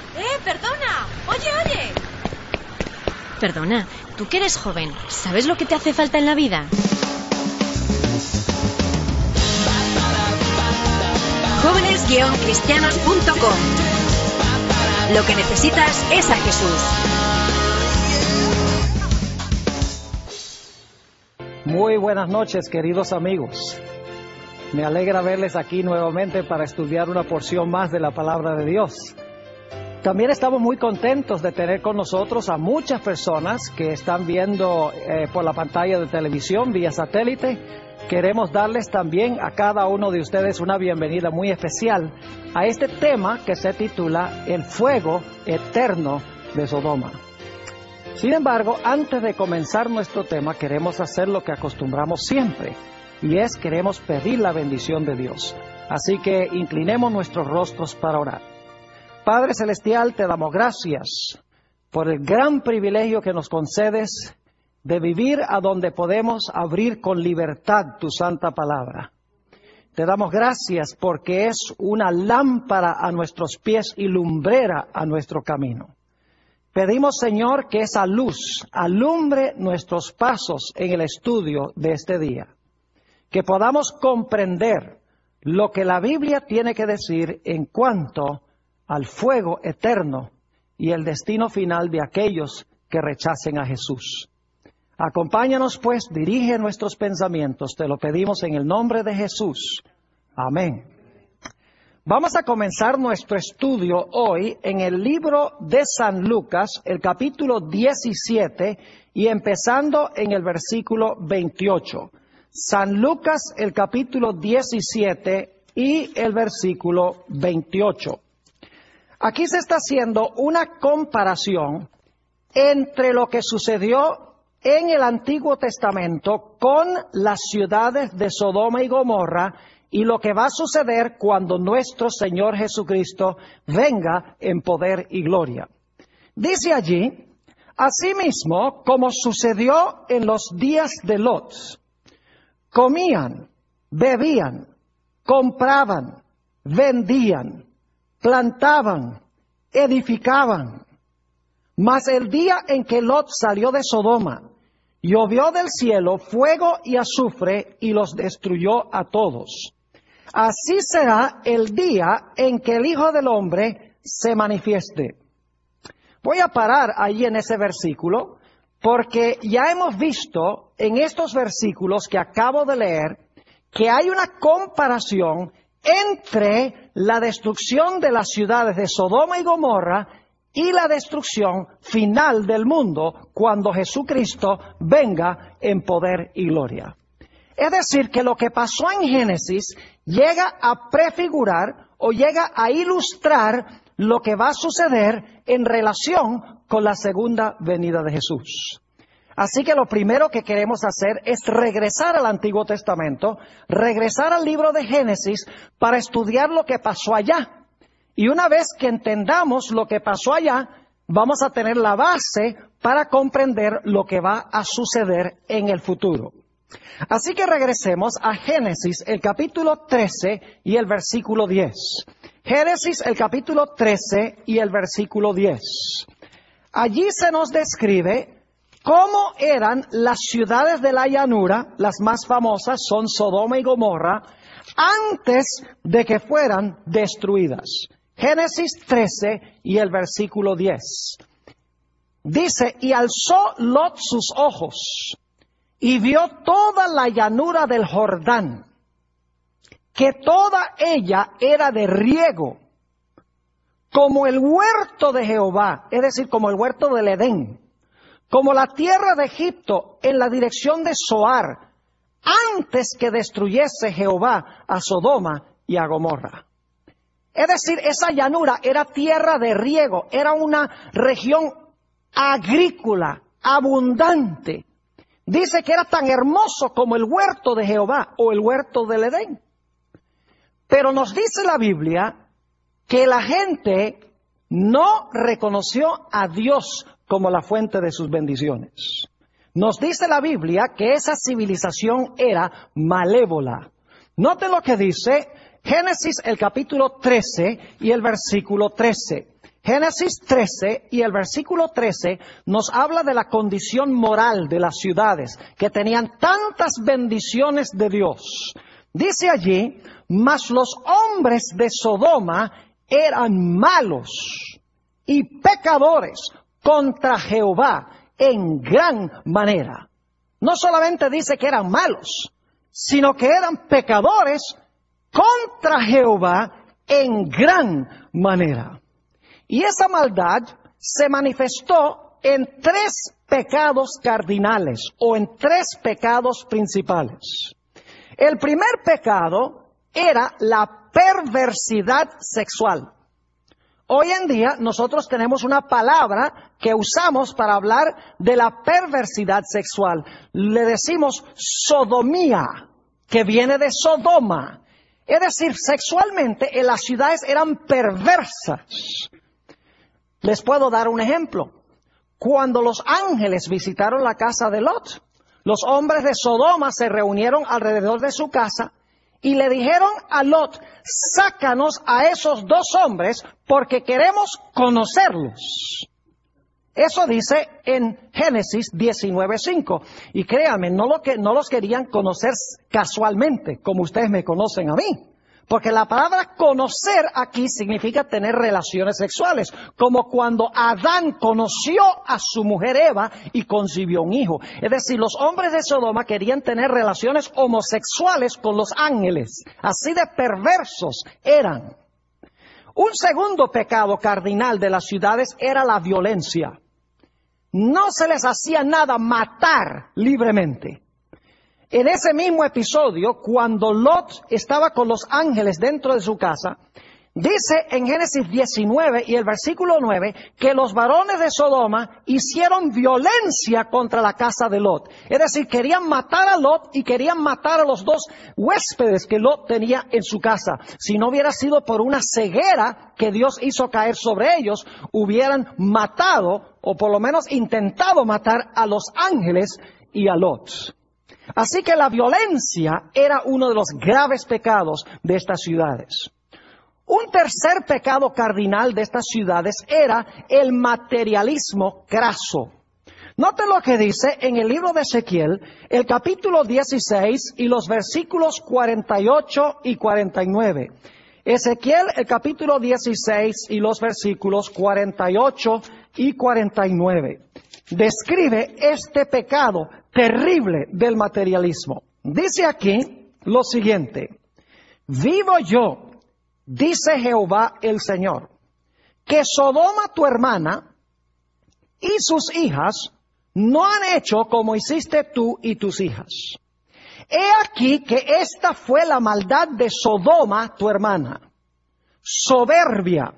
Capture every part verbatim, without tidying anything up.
¡Eh, perdona! ¡Oye, oye! Perdona, tú que eres joven, ¿sabes lo que te hace falta en la vida? jóvenes guion cristianos punto com. Lo que necesitas es a Jesús. Muy buenas noches, queridos amigos. Me alegra verles aquí nuevamente para estudiar una porción más de la palabra de Dios. También estamos muy contentos de tener con nosotros a muchas personas que están viendo eh, por la pantalla de televisión vía satélite. Queremos darles también a cada uno de ustedes una bienvenida muy especial a este tema que se titula El fuego eterno de Sodoma. Sin embargo, antes de comenzar nuestro tema, queremos hacer lo que acostumbramos siempre, y es queremos pedir la bendición de Dios. Así que inclinemos nuestros rostros para orar. Padre Celestial, te damos gracias por el gran privilegio que nos concedes de vivir a donde podemos abrir con libertad tu santa palabra. Te damos gracias porque es una lámpara a nuestros pies y lumbrera a nuestro camino. Pedimos, Señor, que esa luz alumbre nuestros pasos en el estudio de este día. Que podamos comprender lo que la Biblia tiene que decir en cuanto al fuego eterno y el destino final de aquellos que rechacen a Jesús. Acompáñanos, pues, dirige nuestros pensamientos. Te lo pedimos en el nombre de Jesús. Amén. Vamos a comenzar nuestro estudio hoy en el libro de San Lucas, el capítulo diecisiete, y empezando en el versículo veintiocho. San Lucas, el capítulo diecisiete y el versículo veintiocho. Aquí se está haciendo una comparación entre lo que sucedió en el Antiguo Testamento con las ciudades de Sodoma y Gomorra y lo que va a suceder cuando nuestro Señor Jesucristo venga en poder y gloria. Dice allí, asimismo, como sucedió en los días de Lot, comían, bebían, compraban, vendían, plantaban, edificaban. Mas el día en que Lot salió de Sodoma, llovió del cielo fuego y azufre y los destruyó a todos. Así será el día en que el Hijo del Hombre se manifieste. Voy a parar ahí en ese versículo, porque ya hemos visto en estos versículos que acabo de leer que hay una comparación entre la destrucción de las ciudades de Sodoma y Gomorra y la destrucción final del mundo cuando Jesucristo venga en poder y gloria. Es decir, que lo que pasó en Génesis llega a prefigurar o llega a ilustrar lo que va a suceder en relación con la segunda venida de Jesús. Así que lo primero que queremos hacer es regresar al Antiguo Testamento, regresar al libro de Génesis para estudiar lo que pasó allá. Y una vez que entendamos lo que pasó allá, vamos a tener la base para comprender lo que va a suceder en el futuro. Así que regresemos a Génesis, el capítulo trece y el versículo diez. Génesis, el capítulo trece y el versículo diez. Allí se nos describe cómo eran las ciudades de la llanura, las más famosas son Sodoma y Gomorra, antes de que fueran destruidas. Génesis trece y el versículo diez. Dice, y alzó Lot sus ojos y vio toda la llanura del Jordán, que toda ella era de riego, como el huerto de Jehová, es decir, como el huerto del Edén, como la tierra de Egipto en la dirección de Zoar, antes que destruyese Jehová a Sodoma y a Gomorra. Es decir, esa llanura era tierra de riego, era una región agrícola, abundante. Dice que era tan hermoso como el huerto de Jehová o el huerto del Edén. Pero nos dice la Biblia que la gente no reconoció a Dios como la fuente de sus bendiciones. Nos dice la Biblia que esa civilización era malévola. Note lo que dice Génesis, el capítulo trece y el versículo trece. Génesis trece y el versículo trece nos habla de la condición moral de las ciudades que tenían tantas bendiciones de Dios. Dice allí, mas los hombres de Sodoma eran malos y pecadores contra Jehová en gran manera. No solamente dice que eran malos, sino que eran pecadores contra Jehová en gran manera. Y esa maldad se manifestó en tres pecados cardinales o en tres pecados principales. El primer pecado era la perversidad sexual. Hoy en día nosotros tenemos una palabra que usamos para hablar de la perversidad sexual. Le decimos sodomía, que viene de Sodoma. Es decir, sexualmente en las ciudades eran perversas. Les puedo dar un ejemplo. Cuando los ángeles visitaron la casa de Lot, los hombres de Sodoma se reunieron alrededor de su casa y le dijeron a Lot, sácanos a esos dos hombres porque queremos conocerlos. Eso dice en Génesis diecinueve cinco. Y créanme, no, lo que, no los querían conocer casualmente, como ustedes me conocen a mí. Porque la palabra conocer aquí significa tener relaciones sexuales, como cuando Adán conoció a su mujer Eva y concibió un hijo. Es decir, los hombres de Sodoma querían tener relaciones homosexuales con los ángeles. Así de perversos eran. Un segundo pecado cardinal de las ciudades era la violencia. No se les hacía nada matar libremente. En ese mismo episodio, cuando Lot estaba con los ángeles dentro de su casa, dice en Génesis diecinueve y el versículo nueve que los varones de Sodoma hicieron violencia contra la casa de Lot. Es decir, querían matar a Lot y querían matar a los dos huéspedes que Lot tenía en su casa. Si no hubiera sido por una ceguera que Dios hizo caer sobre ellos, hubieran matado o por lo menos intentado matar a los ángeles y a Lot. Así que la violencia era uno de los graves pecados de estas ciudades. Un tercer pecado cardinal de estas ciudades era el materialismo craso. Noten lo que dice en el libro de Ezequiel, el capítulo dieciséis y los versículos cuarenta y ocho y cuarenta y nueve. Ezequiel, el capítulo dieciséis y los versículos cuarenta y ocho y cuarenta y nueve. Describe este pecado terrible del materialismo. Dice aquí lo siguiente: vivo yo, dice Jehová el Señor, que Sodoma tu hermana y sus hijas no han hecho como hiciste tú y tus hijas. He aquí que esta fue la maldad de Sodoma tu hermana: soberbia,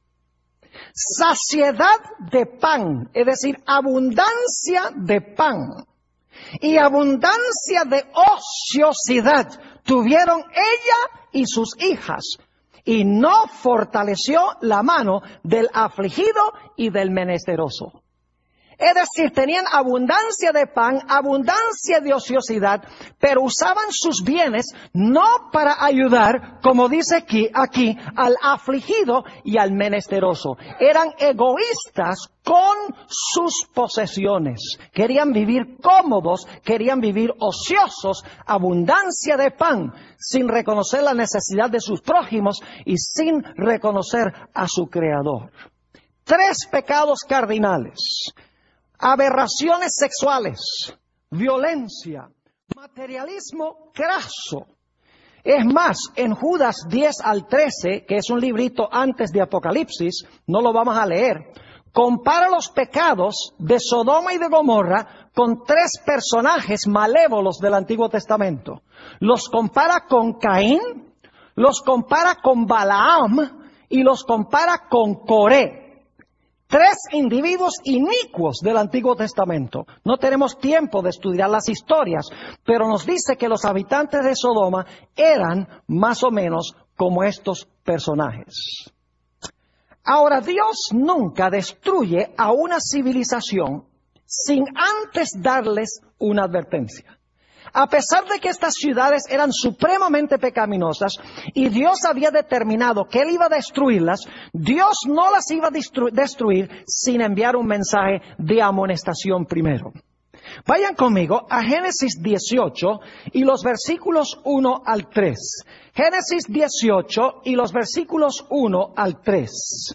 saciedad de pan, es decir, abundancia de pan, y abundancia de ociosidad tuvieron ella y sus hijas, y no fortaleció la mano del afligido y del menesteroso. Es decir, tenían abundancia de pan, abundancia de ociosidad, pero usaban sus bienes no para ayudar, como dice aquí, aquí, al afligido y al menesteroso. Eran egoístas con sus posesiones. Querían vivir cómodos, querían vivir ociosos, abundancia de pan, sin reconocer la necesidad de sus prójimos y sin reconocer a su Creador. Tres pecados cardinales: aberraciones sexuales, violencia, materialismo craso. Es más, en Judas diez al trece, que es un librito antes de Apocalipsis, no lo vamos a leer, compara los pecados de Sodoma y de Gomorra con tres personajes malévolos del Antiguo Testamento. Los compara con Caín, los compara con Balaam y los compara con Coré. Tres individuos inicuos del Antiguo Testamento. No tenemos tiempo de estudiar las historias, pero nos dice que los habitantes de Sodoma eran más o menos como estos personajes. Ahora, Dios nunca destruye a una civilización sin antes darles una advertencia. A pesar de que estas ciudades eran supremamente pecaminosas y Dios había determinado que Él iba a destruirlas, Dios no las iba a destru- destruir sin enviar un mensaje de amonestación primero. Vayan conmigo a Génesis dieciocho y los versículos uno al tres. Génesis dieciocho y los versículos uno al tres.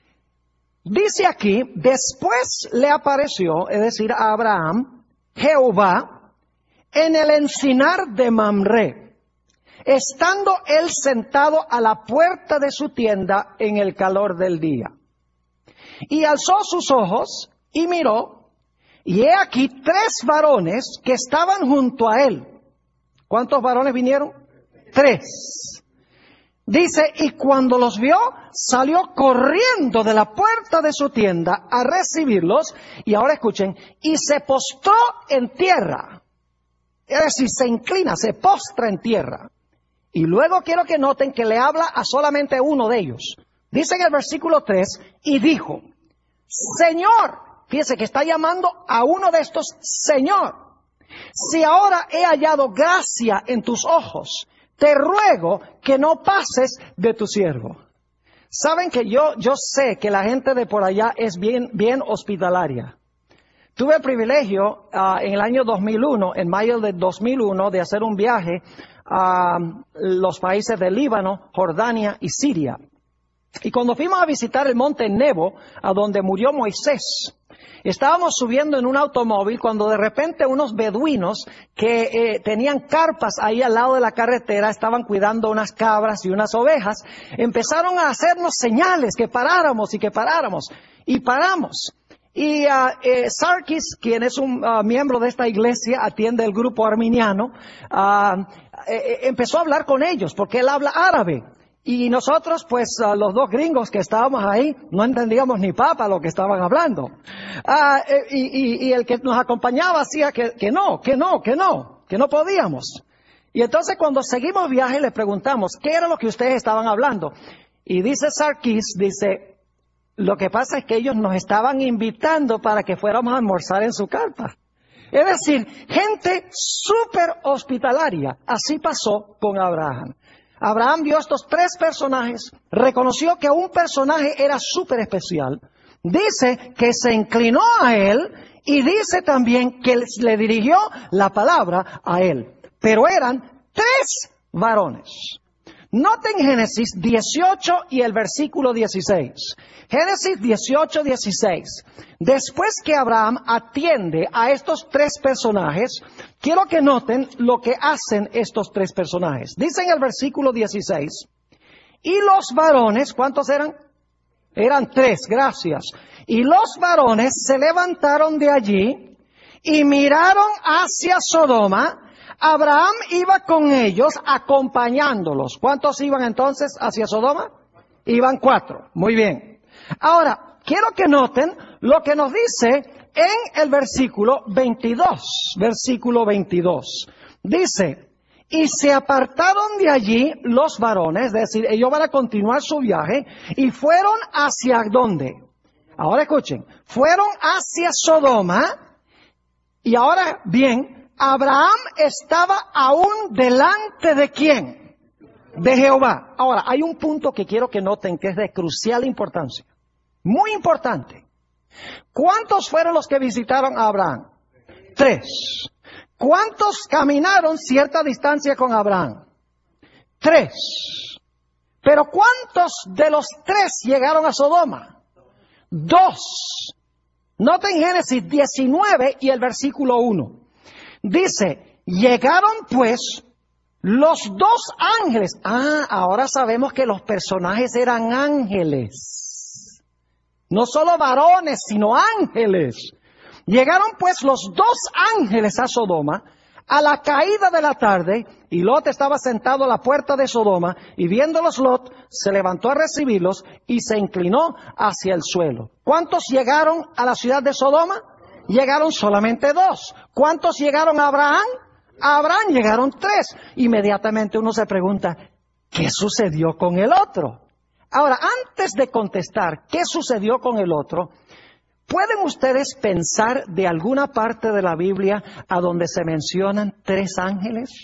Dice aquí, después le apareció, es decir, a Abraham, Jehová, en el encinar de Mamre, estando él sentado a la puerta de su tienda en el calor del día. Y alzó sus ojos y miró, y he aquí tres varones que estaban junto a él. ¿Cuántos varones vinieron? Tres. Dice, y cuando los vio, salió corriendo de la puerta de su tienda a recibirlos. Y ahora escuchen, y se postró en tierra. Es decir, se inclina, se postra en tierra. Y luego quiero que noten que le habla a solamente uno de ellos. Dice en el versículo tres, y dijo, Señor, fíjese que está llamando a uno de estos Señor, si ahora he hallado gracia en tus ojos, te ruego que no pases de tu siervo. Saben que yo, yo sé que la gente de por allá es bien, bien hospitalaria. Tuve el privilegio uh, en el año dos mil uno, en mayo de dos mil uno, de hacer un viaje a uh, los países de Líbano, Jordania y Siria. Y cuando fuimos a visitar el monte Nebo, a donde murió Moisés, estábamos subiendo en un automóvil cuando de repente unos beduinos que eh, tenían carpas ahí al lado de la carretera, estaban cuidando unas cabras y unas ovejas, empezaron a hacernos señales que paráramos y que paráramos. Y paramos. Y uh, eh, Sarkis, quien es un uh, miembro de esta iglesia, atiende el grupo arminiano, uh, eh, empezó a hablar con ellos porque él habla árabe. Y nosotros, pues, uh, los dos gringos que estábamos ahí, no entendíamos ni papa lo que estaban hablando. Uh, y, y, y el que nos acompañaba decía que, que no, que no, que no, que no podíamos. Y entonces cuando seguimos viaje le preguntamos, ¿qué era lo que ustedes estaban hablando? Y dice Sarkis, dice, lo que pasa es que ellos nos estaban invitando para que fuéramos a almorzar en su carpa. Es decir, gente súper hospitalaria. Así pasó con Abraham. Abraham vio estos tres personajes, reconoció que un personaje era súper especial, dice que se inclinó a él y dice también que le dirigió la palabra a él. Pero eran tres varones. Noten Génesis dieciocho y el versículo dieciséis. Génesis dieciocho, dieciséis. Después que Abraham atiende a estos tres personajes, quiero que noten lo que hacen estos tres personajes. Dice en el versículo dieciséis, y los varones, ¿cuántos eran? Eran tres, gracias. Y los varones se levantaron de allí y miraron hacia Sodoma. Abraham iba con ellos acompañándolos. ¿Cuántos iban entonces hacia Sodoma? Iban cuatro. Muy bien. Ahora, quiero que noten lo que nos dice en el versículo veintidós. Versículo veintidós. Dice, y se apartaron de allí los varones, es decir, ellos van a continuar su viaje, y fueron hacia ¿dónde? Ahora escuchen, fueron hacia Sodoma, y ahora bien, Abraham estaba aún delante de ¿quién? De Jehová. Ahora, hay un punto que quiero que noten que es de crucial importancia. Muy importante. ¿Cuántos fueron los que visitaron a Abraham? Tres. ¿Cuántos caminaron cierta distancia con Abraham? Tres. Pero ¿cuántos de los tres llegaron a Sodoma? Dos. Noten Génesis diecinueve y el versículo uno. Dice, llegaron pues los dos ángeles. Ah, ahora sabemos que los personajes eran ángeles. No solo varones, sino ángeles. Llegaron pues los dos ángeles a Sodoma a la caída de la tarde, y Lot estaba sentado a la puerta de Sodoma, y viéndolos Lot, se levantó a recibirlos y se inclinó hacia el suelo. ¿Cuántos llegaron a la ciudad de Sodoma? Llegaron solamente dos. ¿Cuántos llegaron a Abraham? A Abraham llegaron tres. Inmediatamente uno se pregunta, ¿qué sucedió con el otro? Ahora, antes de contestar qué sucedió con el otro, ¿Pueden ustedes pensar de alguna parte de la Biblia a donde se mencionan tres ángeles?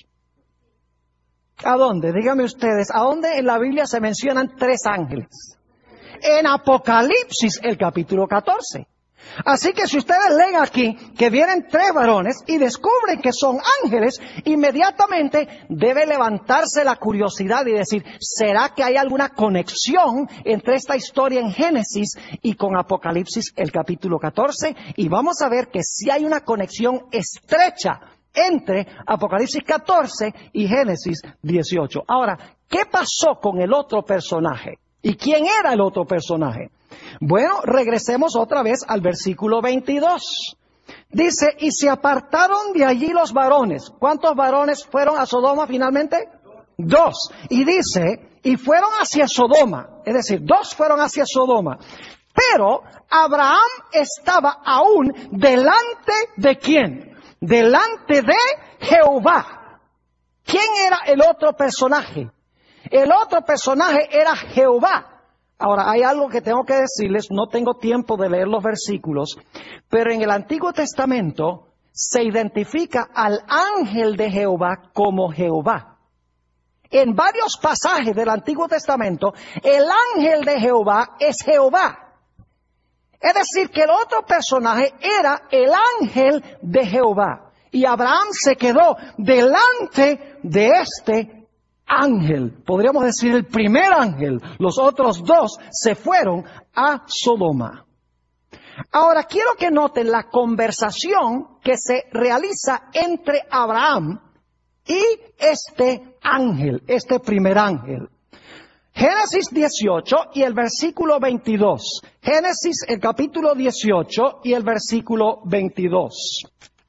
¿A dónde? Díganme ustedes, ¿a dónde en la Biblia se mencionan tres ángeles? En Apocalipsis, el capítulo catorce. Así que si ustedes leen aquí que vienen tres varones y descubren que son ángeles, inmediatamente debe levantarse la curiosidad y decir, ¿será que hay alguna conexión entre esta historia en Génesis y con Apocalipsis el capítulo catorce? Y vamos a ver que sí hay una conexión estrecha entre Apocalipsis catorce y Génesis dieciocho. Ahora, ¿qué pasó con el otro personaje? ¿Y quién era el otro personaje? Bueno, regresemos otra vez al versículo veintidós. Dice, y se apartaron de allí los varones. ¿Cuántos varones fueron a Sodoma finalmente? Dos. Y dice, y fueron hacia Sodoma. Es decir, dos fueron hacia Sodoma. Pero Abraham estaba aún delante de ¿quién? Delante de Jehová. ¿Quién era el otro personaje? El otro personaje era Jehová. Ahora, hay algo que tengo que decirles, no tengo tiempo de leer los versículos, pero en el Antiguo Testamento se identifica al ángel de Jehová como Jehová. En varios pasajes del Antiguo Testamento, el ángel de Jehová es Jehová. Es decir, que el otro personaje era el ángel de Jehová. Y Abraham se quedó delante de este ángel, podríamos decir el primer ángel. Los otros dos se fueron a Sodoma. Ahora quiero que noten la conversación que se realiza entre Abraham y este ángel, este primer ángel. Génesis dieciocho y el versículo veintidós. Génesis el capítulo dieciocho y el versículo veintidós.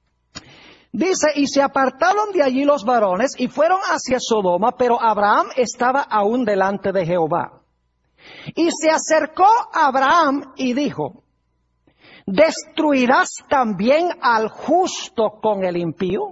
Dice, y se apartaron de allí los varones y fueron hacia Sodoma, pero Abraham estaba aún delante de Jehová. Y se acercó a Abraham y dijo, ¿destruirás también al justo con el impío?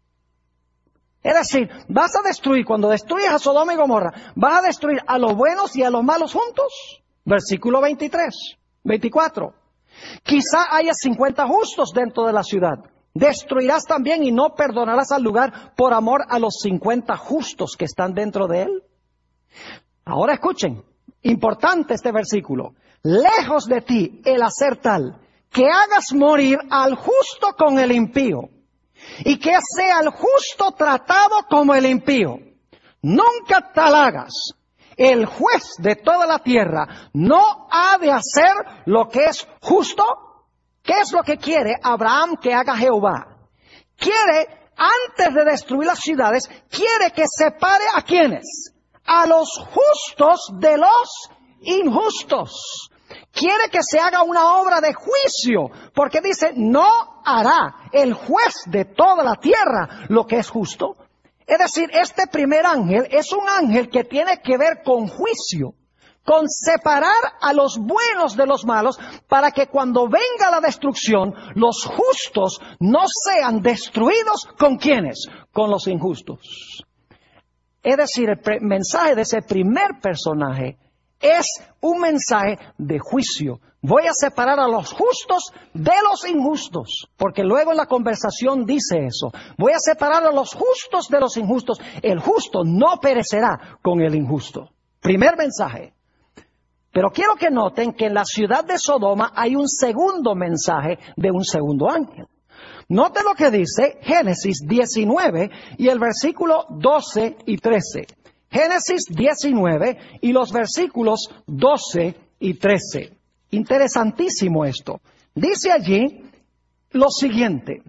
Es decir, vas a destruir, cuando destruyes a Sodoma y Gomorra, ¿vas a destruir a los buenos y a los malos juntos? Versículo veintitrés, veinticuatro. Quizá haya cincuenta justos dentro de la ciudad. ¿Destruirás también y no perdonarás al lugar por amor a los cincuenta justos que están dentro de él? Ahora escuchen, importante este versículo. Lejos de ti el hacer tal, que hagas morir al justo con el impío, y que sea el justo tratado como el impío. Nunca tal hagas. El juez de toda la tierra no ha de hacer lo que es justo. ¿Qué es lo que quiere Abraham que haga Jehová? Quiere, antes de destruir las ciudades, quiere que separe a ¿quiénes? A los justos de los injustos. Quiere que se haga una obra de juicio, porque dice, no hará el juez de toda la tierra lo que es justo. Es decir, este primer ángel es un ángel que tiene que ver con juicio, con separar a los buenos de los malos, para que cuando venga la destrucción, los justos no sean destruidos ¿con quiénes? Con los injustos. Es decir, el mensaje de ese primer personaje es un mensaje de juicio. Voy a separar a los justos de los injustos, porque luego en la conversación dice eso. Voy a separar a los justos de los injustos. El justo no perecerá con el injusto. Primer mensaje. Pero quiero que noten que en la ciudad de Sodoma hay un segundo mensaje de un segundo ángel. Noten lo que dice Génesis diecinueve y el versículo doce y trece. Génesis diecinueve y los versículos doce y trece. Interesantísimo esto. Dice allí lo siguiente.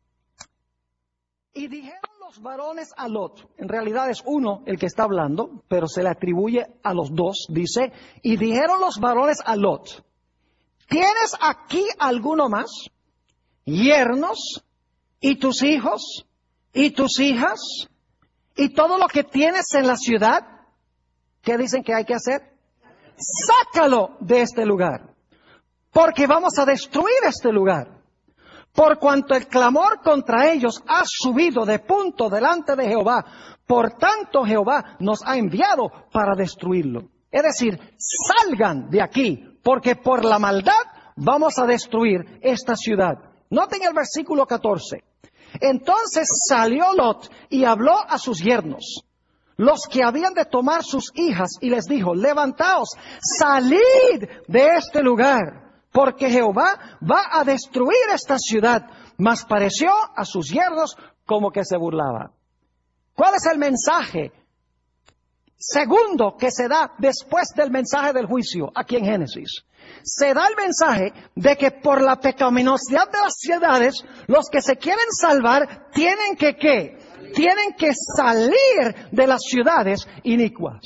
Y dijeron los varones a Lot, en realidad es uno el que está hablando, pero se le atribuye a los dos, dice, y dijeron los varones a Lot, ¿tienes aquí alguno más? Yernos, y tus hijos, y tus hijas, y todo lo que tienes en la ciudad. ¿Qué dicen que hay que hacer? Sácalo de este lugar, porque vamos a destruir este lugar. Por cuanto el clamor contra ellos ha subido de punto delante de Jehová, por tanto Jehová nos ha enviado para destruirlo. Es decir, salgan de aquí, porque por la maldad vamos a destruir esta ciudad. Noten el versículo catorce. Entonces salió Lot y habló a sus yernos, los que habían de tomar sus hijas, y les dijo, levantaos, salid de este lugar, porque Jehová va a destruir esta ciudad. Mas pareció a sus yernos como que se burlaba. ¿Cuál es el mensaje segundo que se da después del mensaje del juicio aquí en Génesis? Se da el mensaje de que por la pecaminosidad de las ciudades, los que se quieren salvar tienen que ¿qué? Tienen que salir de las ciudades inicuas.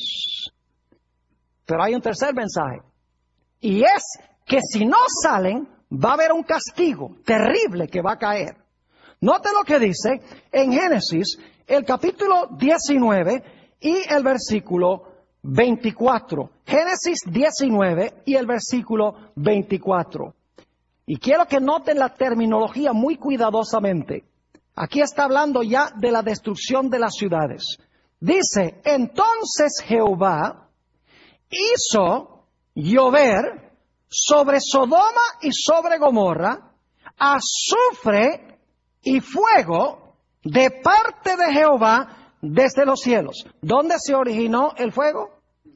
Pero hay un tercer mensaje, y es que si no salen, va a haber un castigo terrible que va a caer. Note lo que dice en Génesis, el capítulo diecinueve y el versículo veinticuatro. Génesis diecinueve y el versículo veinticuatro. Y quiero que noten la terminología muy cuidadosamente. Aquí está hablando ya de la destrucción de las ciudades. Dice, entonces Jehová hizo llover sobre Sodoma y sobre Gomorra azufre y fuego de parte de Jehová desde los cielos. ¿Dónde se originó el fuego?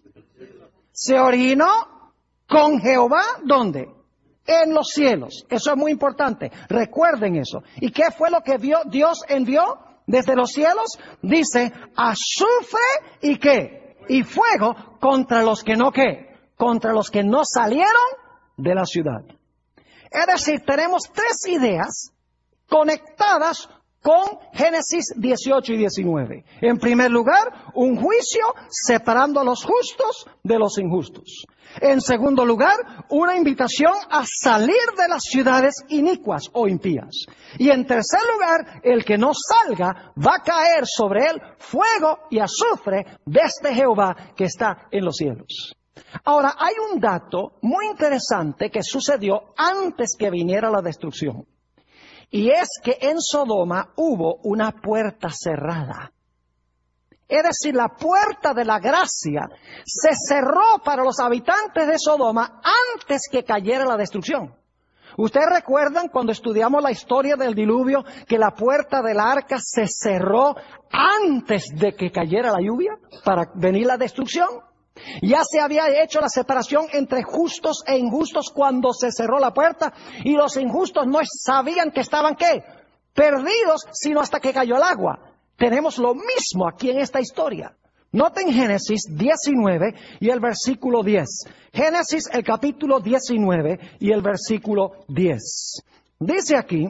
Se originó con Jehová, ¿dónde? En los cielos. Eso es muy importante. Recuerden eso. ¿Y qué fue lo que vio, Dios envió desde los cielos? Dice, azufre y qué? Y fuego contra los que no qué? Contra los que no salieron de la ciudad. Es decir, tenemos tres ideas conectadas con Génesis dieciocho y diecinueve. En primer lugar, un juicio separando a los justos de los injustos. En segundo lugar, una invitación a salir de las ciudades inicuas o impías. Y en tercer lugar, el que no salga va a caer sobre él fuego y azufre desde Jehová que está en los cielos. Ahora, hay un dato muy interesante que sucedió antes que viniera la destrucción. Y es que en Sodoma hubo una puerta cerrada. Es decir, la puerta de la gracia se cerró para los habitantes de Sodoma antes que cayera la destrucción. ¿Ustedes recuerdan cuando estudiamos la historia del diluvio que la puerta del arca se cerró antes de que cayera la lluvia para venir la destrucción? Ya se había hecho la separación entre justos e injustos cuando se cerró la puerta, y los injustos no sabían que estaban ¿qué? Perdidos, sino hasta que cayó el agua. Tenemos lo mismo aquí en esta historia. Noten Génesis diecinueve y el versículo diez. Génesis el capítulo diecinueve y el versículo diez. Dice aquí,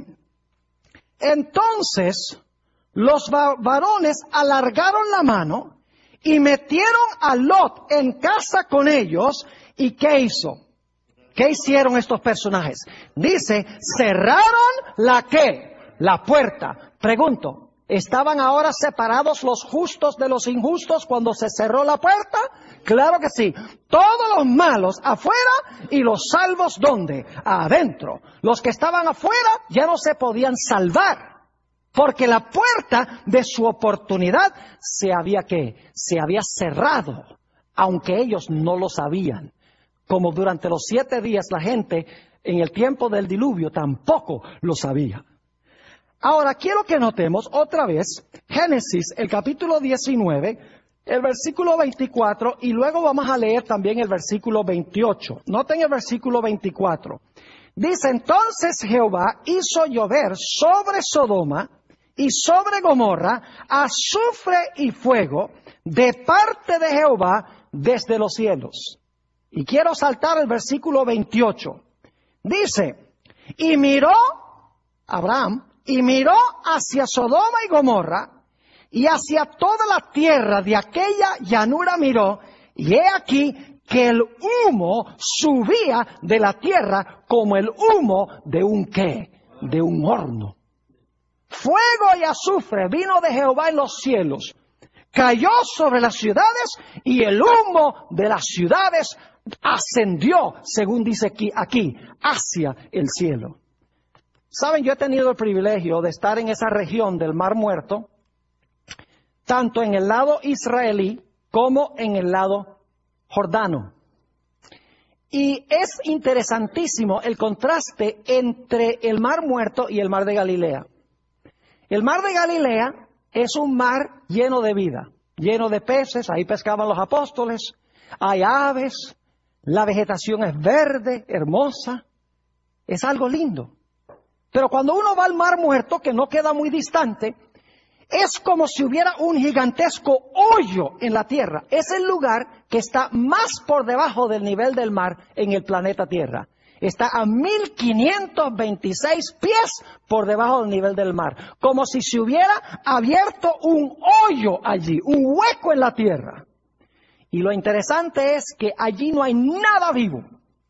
entonces los varones alargaron la mano y metieron a Lot en casa con ellos. ¿Y qué hizo? ¿Qué hicieron estos personajes? Dice, cerraron la ¿qué? La puerta. Pregunto, ¿estaban ahora separados los justos de los injustos cuando se cerró la puerta? Claro que sí. Todos los malos afuera y los salvos ¿dónde? Adentro. Los que estaban afuera ya no se podían salvar, porque la puerta de su oportunidad se había ¿qué? Se había cerrado, aunque ellos no lo sabían. Como durante los siete días la gente en el tiempo del diluvio tampoco lo sabía. Ahora quiero que notemos otra vez Génesis, el capítulo diecinueve, el versículo veinticuatro, y luego vamos a leer también el versículo veintiocho. Noten el versículo veinticuatro. Dice, entonces Jehová hizo llover sobre Sodoma y sobre Gomorra azufre y fuego de parte de Jehová desde los cielos. Y quiero saltar el versículo veintiocho. Dice, y miró Abraham, y miró hacia Sodoma y Gomorra, y hacia toda la tierra de aquella llanura miró, y he aquí que el humo subía de la tierra como el humo de un ¿qué? De un horno. Fuego y azufre vino de Jehová en los cielos, cayó sobre las ciudades, y el humo de las ciudades ascendió, según dice aquí, aquí, hacia el cielo. Saben, yo he tenido el privilegio de estar en esa región del Mar Muerto, tanto en el lado israelí como en el lado jordano. Y es interesantísimo el contraste entre el Mar Muerto y el Mar de Galilea. El Mar de Galilea es un mar lleno de vida, lleno de peces, ahí pescaban los apóstoles, hay aves, la vegetación es verde, hermosa, es algo lindo. Pero cuando uno va al Mar Muerto, que no queda muy distante, es como si hubiera un gigantesco hoyo en la tierra. Es el lugar que está más por debajo del nivel del mar en el planeta Tierra. Está a mil quinientos veintiséis pies por debajo del nivel del mar. Como si se hubiera abierto un hoyo allí, un hueco en la tierra. Y lo interesante es que allí no hay nada vivo.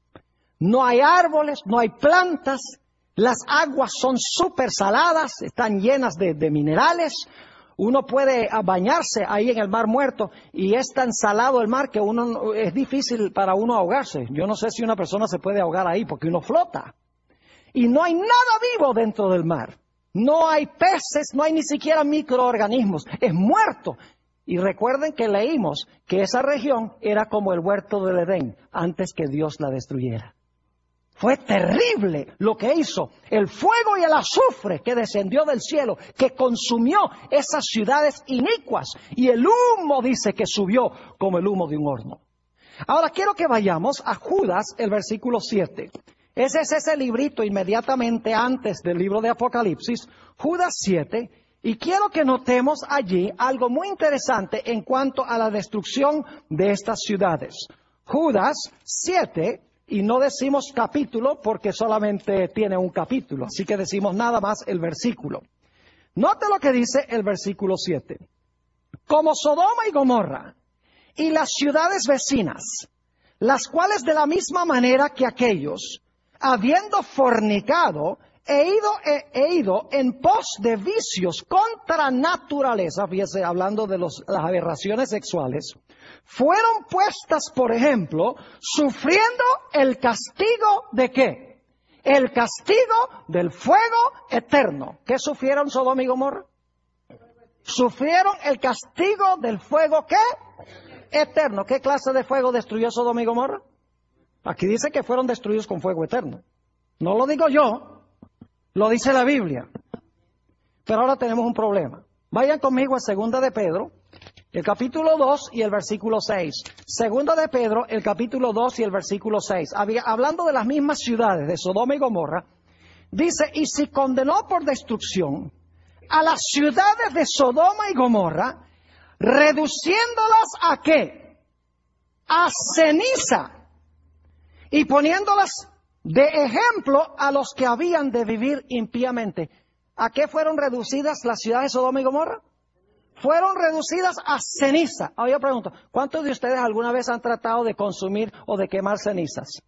No hay árboles, no hay plantas. Las aguas son súper saladas, están llenas de, de minerales. Uno puede bañarse ahí en el Mar Muerto y es tan salado el mar que uno es difícil para uno ahogarse. Yo no sé si una persona se puede ahogar ahí porque uno flota. Y no hay nada vivo dentro del mar. No hay peces, no hay ni siquiera microorganismos. Es muerto. Y recuerden que leímos que esa región era como el huerto del Edén antes que Dios la destruyera. Fue terrible lo que hizo el fuego y el azufre que descendió del cielo, que consumió esas ciudades inicuas. Y el humo dice que subió como el humo de un horno. Ahora quiero que vayamos a Judas, el versículo siete. Ese es ese librito inmediatamente antes del libro de Apocalipsis, Judas siete. Y quiero que notemos allí algo muy interesante en cuanto a la destrucción de estas ciudades. Judas siete. Y no decimos capítulo porque solamente tiene un capítulo, así que decimos nada más el versículo. Note lo que dice el versículo siete. Como Sodoma y Gomorra y las ciudades vecinas, las cuales de la misma manera que aquellos, habiendo fornicado, he ido, he, he ido en pos de vicios contra naturaleza, fíjese, hablando de los, las aberraciones sexuales, fueron puestas, por ejemplo, sufriendo el castigo ¿de qué? El castigo del fuego eterno. ¿Qué sufrieron Sodoma y Gomorra? Sufrieron el castigo del fuego ¿qué? Eterno. ¿Qué clase de fuego destruyó Sodoma y Gomorra? Aquí dice que fueron destruidos con fuego eterno. No lo digo yo, lo dice la Biblia. Pero ahora tenemos un problema. Vayan conmigo a Segunda de Pedro, el capítulo dos y el versículo seis. Segunda de Pedro, el capítulo dos y el versículo seis. Había, hablando de las mismas ciudades de Sodoma y Gomorra, dice, y si condenó por destrucción a las ciudades de Sodoma y Gomorra, reduciéndolas ¿a qué? A ceniza, y poniéndolas de ejemplo a los que habían de vivir impíamente. ¿A qué fueron reducidas las ciudades de Sodoma y Gomorra? Fueron reducidas a ceniza. Ahora yo pregunto, ¿cuántos de ustedes alguna vez han tratado de consumir o de quemar cenizas?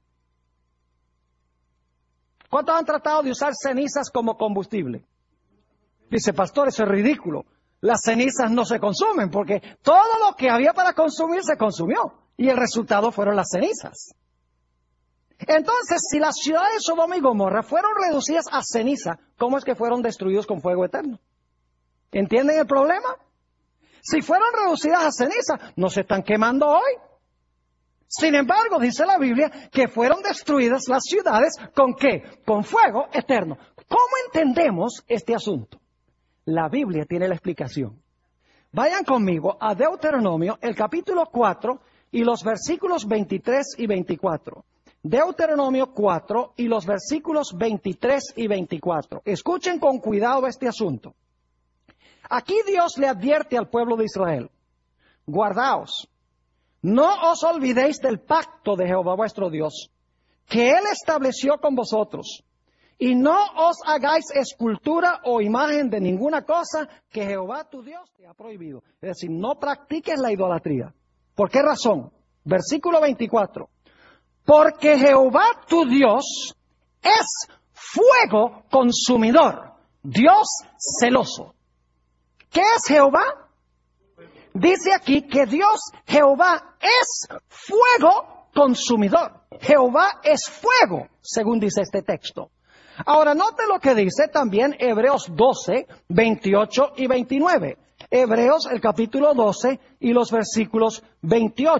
¿Cuántos han tratado de usar cenizas como combustible? Dice, pastor, eso es ridículo. Las cenizas no se consumen porque todo lo que había para consumir se consumió. Y el resultado fueron las cenizas. Entonces, si las ciudades de Sodoma y Gomorra fueron reducidas a ceniza, ¿cómo es que fueron destruidos con fuego eterno? ¿Entienden el problema? Si fueron reducidas a ceniza, no se están quemando hoy. Sin embargo, dice la Biblia que fueron destruidas las ciudades ¿con qué? Con fuego eterno. ¿Cómo entendemos este asunto? La Biblia tiene la explicación. Vayan conmigo a Deuteronomio, el capítulo cuatro y los versículos veintitrés y veinticuatro. Deuteronomio cuatro y los versículos veintitrés y veinticuatro. Escuchen con cuidado este asunto. Aquí Dios le advierte al pueblo de Israel, guardaos, no os olvidéis del pacto de Jehová vuestro Dios, que Él estableció con vosotros, y no os hagáis escultura o imagen de ninguna cosa que Jehová tu Dios te ha prohibido. Es decir, no practiques la idolatría. ¿Por qué razón? Versículo veinticuatro. Porque Jehová tu Dios es fuego consumidor, Dios celoso. ¿Qué es Jehová? Dice aquí que Dios, Jehová, es fuego consumidor. Jehová es fuego, según dice este texto. Ahora, note lo que dice también Hebreos doce, veintiocho y veintinueve. Hebreos, el capítulo doce y los versículos veintiocho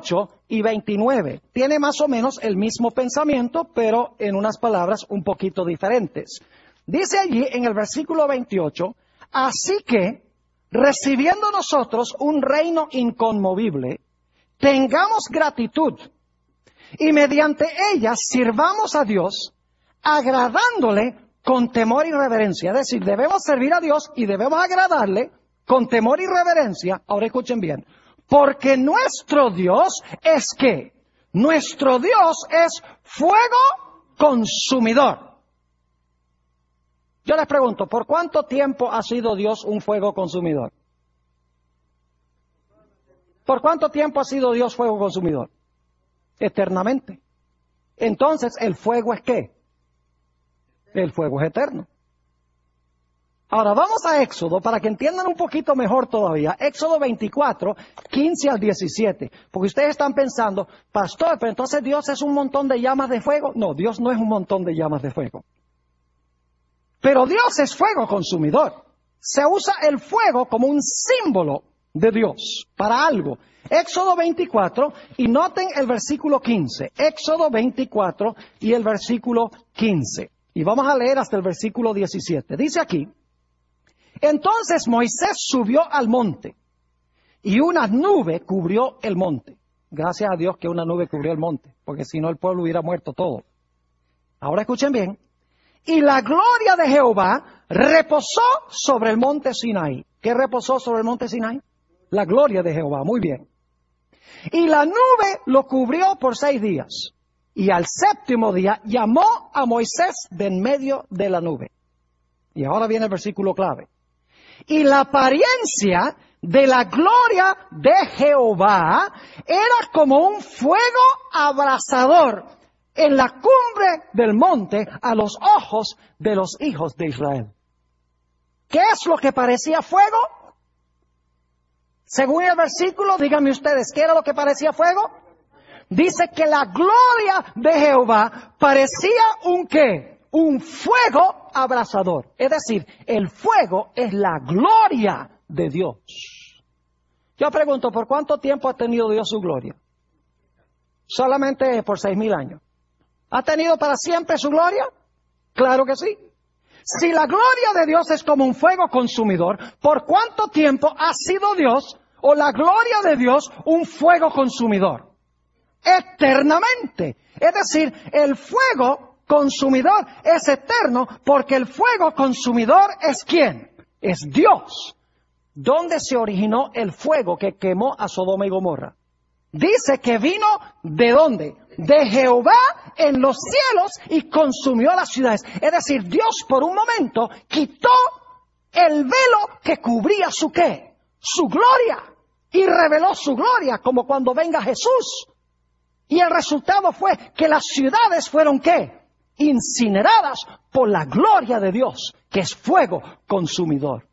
y veintinueve. Tiene más o menos el mismo pensamiento, pero en unas palabras un poquito diferentes. Dice allí en el versículo veintiocho, así que, recibiendo nosotros un reino inconmovible, tengamos gratitud y mediante ella sirvamos a Dios, agradándole con temor y reverencia. Es decir, debemos servir a Dios y debemos agradarle con temor y reverencia. Ahora escuchen bien. Porque nuestro Dios es ¿qué? Nuestro Dios es fuego consumidor. Yo les pregunto, ¿por cuánto tiempo ha sido Dios un fuego consumidor? ¿Por cuánto tiempo ha sido Dios fuego consumidor? Eternamente. Entonces, ¿el fuego es qué? El fuego es eterno. Ahora vamos a Éxodo para que entiendan un poquito mejor todavía. Éxodo veinticuatro, quince al diecisiete. Porque ustedes están pensando, pastor, pero entonces Dios es un montón de llamas de fuego. No, Dios no es un montón de llamas de fuego. Pero Dios es fuego consumidor. Se usa el fuego como un símbolo de Dios para algo. Éxodo veinticuatro, y noten el versículo quince. Éxodo veinticuatro y el versículo quince. Y vamos a leer hasta el versículo diecisiete. Dice aquí, entonces Moisés subió al monte, y una nube cubrió el monte. Gracias a Dios que una nube cubrió el monte, porque si no el pueblo hubiera muerto todo. Ahora escuchen bien. Y la gloria de Jehová reposó sobre el monte Sinaí. ¿Qué reposó sobre el monte Sinaí? La gloria de Jehová, muy bien. Y la nube lo cubrió por seis días. Y al séptimo día llamó a Moisés de en medio de la nube. Y ahora viene el versículo clave. Y la apariencia de la gloria de Jehová era como un fuego abrasador en la cumbre del monte a los ojos de los hijos de Israel. ¿Qué es lo que parecía fuego? Según el versículo, díganme ustedes, ¿qué era lo que parecía fuego? Dice que la gloria de Jehová parecía un ¿qué? Un fuego abrasador. Es decir, el fuego es la gloria de Dios. Yo pregunto, ¿por cuánto tiempo ha tenido Dios su gloria? Solamente por seis mil años. ¿Ha tenido para siempre su gloria? Claro que sí. Si la gloria de Dios es como un fuego consumidor, ¿por cuánto tiempo ha sido Dios o la gloria de Dios un fuego consumidor? Eternamente. Es decir, el fuego consumidor es eterno porque el fuego consumidor es ¿quién? Es Dios. ¿Dónde se originó el fuego que quemó a Sodoma y Gomorra? Dice que vino ¿de dónde? De Jehová en los cielos y consumió las ciudades. Es decir, Dios por un momento quitó el velo que cubría su ¿qué? Su gloria. Y reveló su gloria como cuando venga Jesús. Y el resultado fue que las ciudades fueron ¿qué? Incineradas por la gloria de Dios, que es fuego consumidor.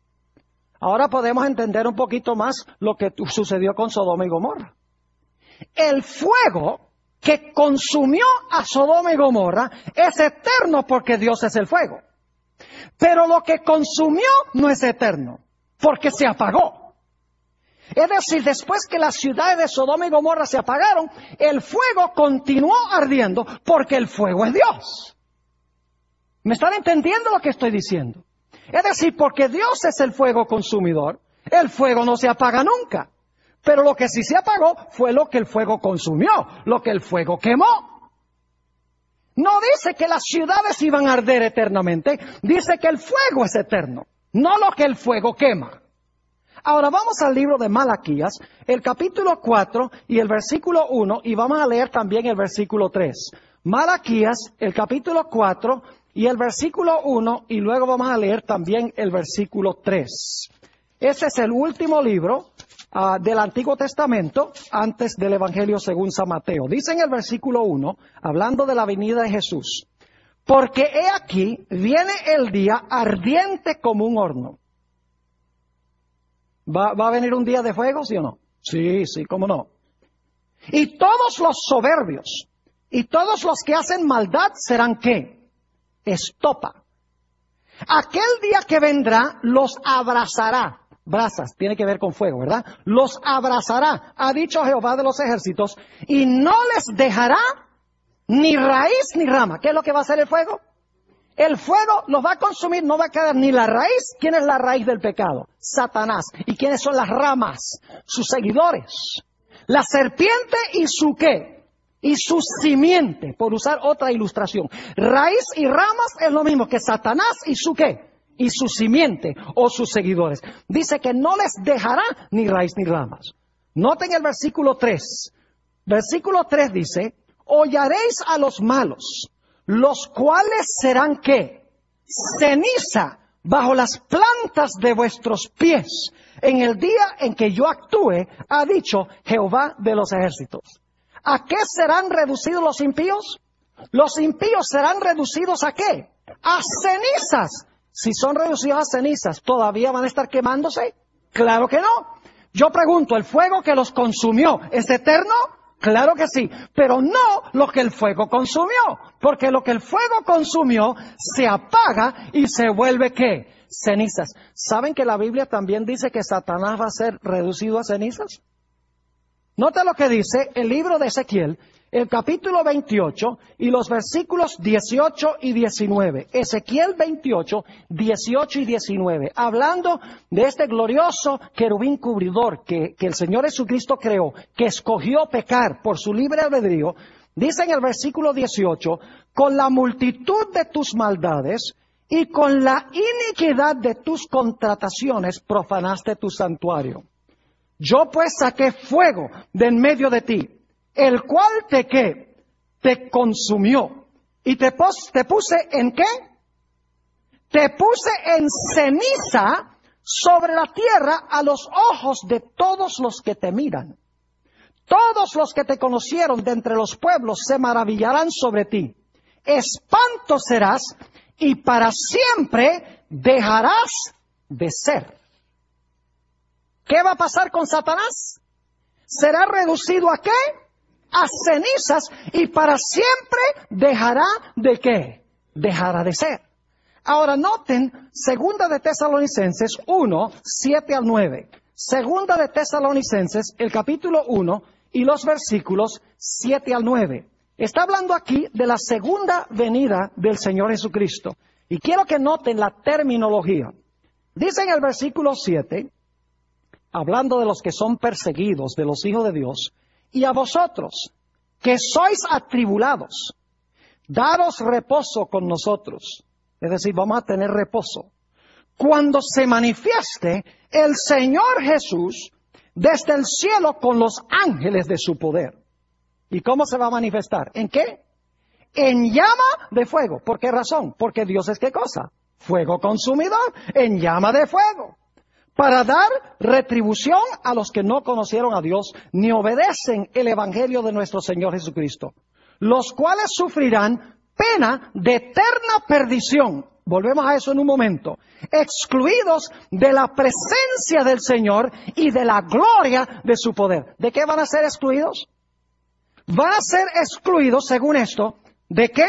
Ahora podemos entender un poquito más lo que sucedió con Sodoma y Gomorra. El fuego que consumió a Sodoma y Gomorra es eterno porque Dios es el fuego. Pero lo que consumió no es eterno, porque se apagó. Es decir, después que las ciudades de Sodoma y Gomorra se apagaron, el fuego continuó ardiendo porque el fuego es Dios. ¿Me están entendiendo lo que estoy diciendo? Es decir, porque Dios es el fuego consumidor, el fuego no se apaga nunca. Pero lo que sí se apagó fue lo que el fuego consumió, lo que el fuego quemó. No dice que las ciudades iban a arder eternamente, dice que el fuego es eterno, no lo que el fuego quema. Ahora vamos al libro de Malaquías, el capítulo cuatro y el versículo uno, y vamos a leer también el versículo tres. Malaquías, el capítulo cuatro y el versículo uno, y luego vamos a leer también el versículo tres. Ese es el último libro uh, del Antiguo Testamento antes del Evangelio según San Mateo. Dice en el versículo uno, hablando de la venida de Jesús, porque he aquí, viene el día ardiente como un horno. ¿Va, ¿Va a venir un día de fuego, sí o no? Sí, sí, cómo no. Y todos los soberbios y todos los que hacen maldad serán ¿qué? Estopa. Aquel día que vendrá los abrazará. brasas, tiene que ver con fuego, ¿verdad? Los abrazará, ha dicho Jehová de los ejércitos, y no les dejará ni raíz ni rama. ¿Qué es lo que va a hacer el fuego? El fuego los va a consumir, no va a quedar ni la raíz. ¿Quién es la raíz del pecado? Satanás. ¿Y quiénes son las ramas? Sus seguidores. La serpiente y su ¿qué? Y su simiente, por usar otra ilustración. Raíz y ramas es lo mismo que Satanás y su ¿qué? Y su simiente o sus seguidores. Dice que no les dejará ni raíz ni ramas. Noten el versículo tres. Versículo tres dice, hollaréis a los malos, los cuales serán ¿qué? Ceniza bajo las plantas de vuestros pies, en el día en que yo actúe, ha dicho Jehová de los ejércitos. ¿A qué serán reducidos los impíos? Los impíos serán reducidos ¿a qué? A cenizas. Si son reducidos a cenizas, ¿todavía van a estar quemándose? Claro que no. Yo pregunto, ¿el fuego que los consumió es eterno? Claro que sí, pero no lo que el fuego consumió, porque lo que el fuego consumió se apaga y se vuelve ¿qué? Cenizas. ¿Saben que la Biblia también dice que Satanás va a ser reducido a cenizas? Nota lo que dice el libro de Ezequiel, el capítulo veintiocho y los versículos dieciocho y diecinueve. Ezequiel veintiocho, dieciocho y diecinueve. Hablando de este glorioso querubín cubridor que, que el Señor Jesucristo creó, que escogió pecar por su libre albedrío, dice en el versículo dieciocho, con la multitud de tus maldades y con la iniquidad de tus contrataciones profanaste tu santuario. Yo pues saqué fuego de en medio de ti, el cual te ¿qué? Te consumió. ¿Y te, pos, te puse en qué? Te puse en ceniza sobre la tierra a los ojos de todos los que te miran. Todos los que te conocieron de entre los pueblos se maravillarán sobre ti. Espanto serás y para siempre dejarás de ser. ¿Qué va a pasar con Satanás? Será reducido ¿a qué? A cenizas y para siempre dejará de ¿qué? Dejará de ser. Ahora noten, segunda de Tesalonicenses uno, siete al nueve. Segunda de Tesalonicenses, el capítulo uno y los versículos siete al nueve. Está hablando aquí de la segunda venida del Señor Jesucristo. Y quiero que noten la terminología. Dice en el versículo siete, hablando de los que son perseguidos, de los hijos de Dios, y a vosotros, que sois atribulados, daros reposo con nosotros. Es decir, vamos a tener reposo. Cuando se manifieste el Señor Jesús desde el cielo con los ángeles de su poder. ¿Y cómo se va a manifestar? ¿En qué? En llama de fuego. ¿Por qué razón? Porque Dios es ¿qué cosa? Fuego consumidor, en llama de fuego. Para dar retribución a los que no conocieron a Dios ni obedecen el Evangelio de nuestro Señor Jesucristo, los cuales sufrirán pena de eterna perdición. Volvemos a eso en un momento. Excluidos de la presencia del Señor y de la gloria de su poder. ¿De qué van a ser excluidos? Van a ser excluidos, según esto, ¿de qué?